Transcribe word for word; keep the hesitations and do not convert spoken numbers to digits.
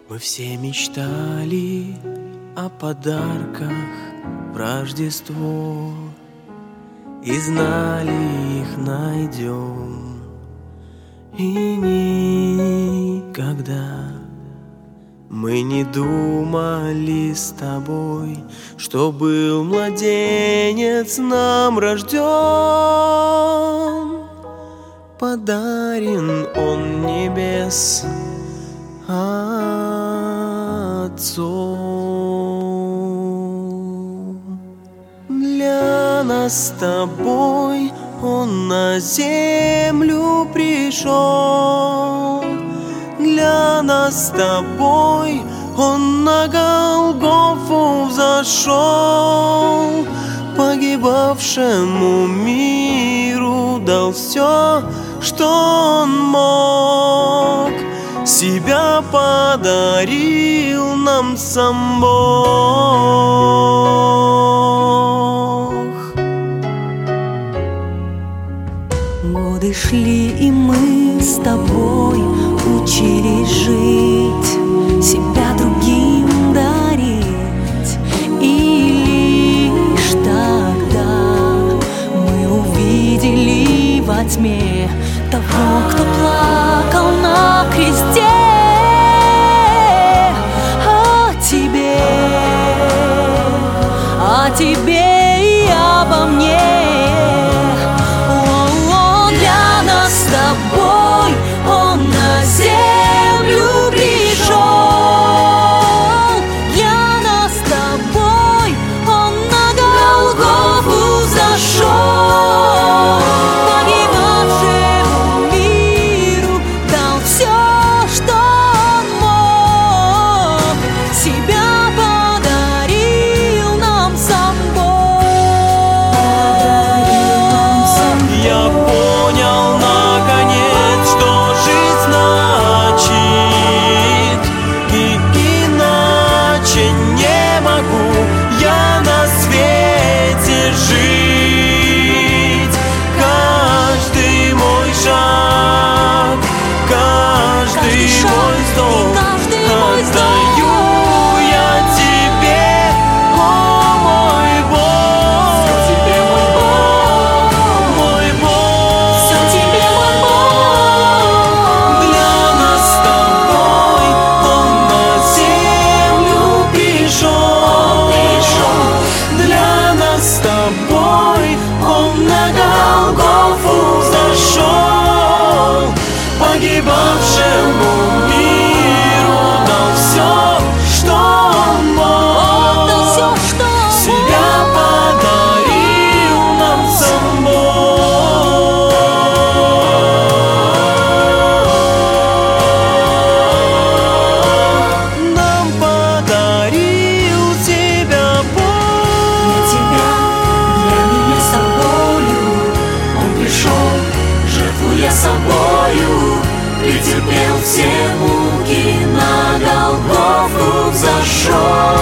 Мы все мечтали о подарках в Рождество и знали, их найдем. И никогда мы не думали с тобой, что был младенец нам рожден. Подарен он небес Отцу. Для нас с тобой он на землю пришел. Для нас с тобой он на Голгофу взошел. Погибавшему миру дал все, что он мог. Себя подарил нам сам Бог. Годы шли, и мы с тобой учились жить, себя другим дарить. И лишь тогда мы увидели во тьме того, кто плакал на кресте. О тебе, о тебе и обо мне. О, для нас с тобой он на землю пришел. Для нас с тобой он на Голгофу зашел. Погибавшему миру дал все, что он мог. Себя подарил нам сам Бог. Я понял наконец, что жизнь значит, и иначе не могу я на свете жить. Каждый мой шаг, каждый мой вздох отдаю я тебе, о мой Бог, мой Бог. Все тебе, мой Бог. Для нас с тобой он на землю пришел. Для нас с тобой он на Голгофу зашел. Погибавшему миру дал все, что он мог. Отдал все, что Себя подарил нам сам Бог. Нам подарил тебя Бог. для тебя, для меня собою он пришел, жертвуя собою, претерпел все муки, на Голгофу взошел.